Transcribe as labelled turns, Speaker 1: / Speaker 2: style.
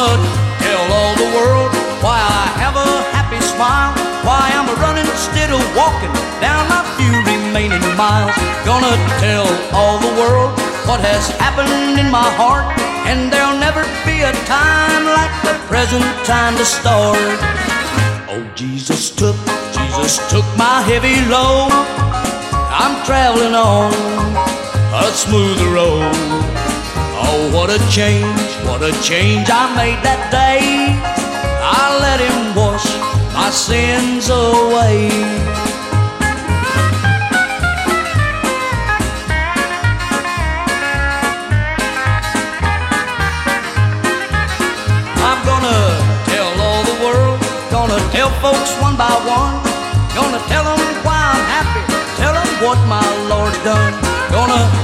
Speaker 1: Gonna tell all the world why I have a happy smile, why I'm running instead of walking down my few remaining miles. Gonna tell all the world what has happened in my heart, and there'll never be a time like the present time to start. Oh, Jesus took my heavy load. I'm traveling on a smoother road. Oh, what a change I made that day. I let him wash my sins away. I'm gonna tell all the world, gonna tell folks one by one, gonna tell them why I'm happy, tell them what my Lord's done. Gonna